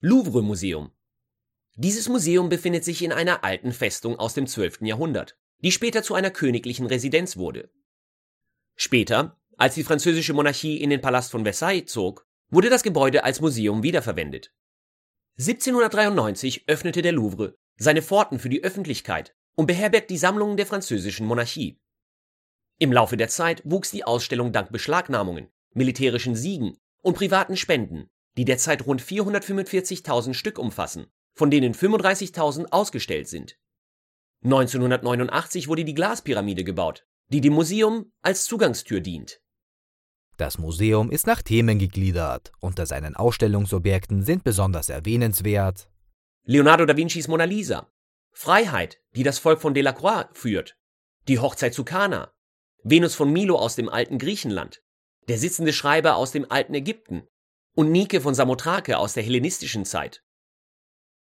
Louvre-Museum. Dieses Museum befindet sich in einer alten Festung aus dem 12. Jahrhundert, die später zu einer königlichen Residenz wurde. Später, als die französische Monarchie in den Palast von Versailles zog, wurde das Gebäude als Museum wiederverwendet. 1793 öffnete der Louvre seine Pforten für die Öffentlichkeit und beherbergt die Sammlungen der französischen Monarchie. Im Laufe der Zeit wuchs die Ausstellung dank Beschlagnahmungen, militärischen Siegen und privaten Spenden, die derzeit rund 445.000 Stück umfassen, von denen 35.000 ausgestellt sind. 1989 wurde die Glaspyramide gebaut, die dem Museum als Zugangstür dient. Das Museum ist nach Themen gegliedert. Unter seinen Ausstellungsobjekten sind besonders erwähnenswert Leonardo da Vincis Mona Lisa, Freiheit, die das Volk von Delacroix führt, die Hochzeit zu Kana, Venus von Milo aus dem alten Griechenland, der sitzende Schreiber aus dem alten Ägypten und Nike von Samothrake aus der hellenistischen Zeit.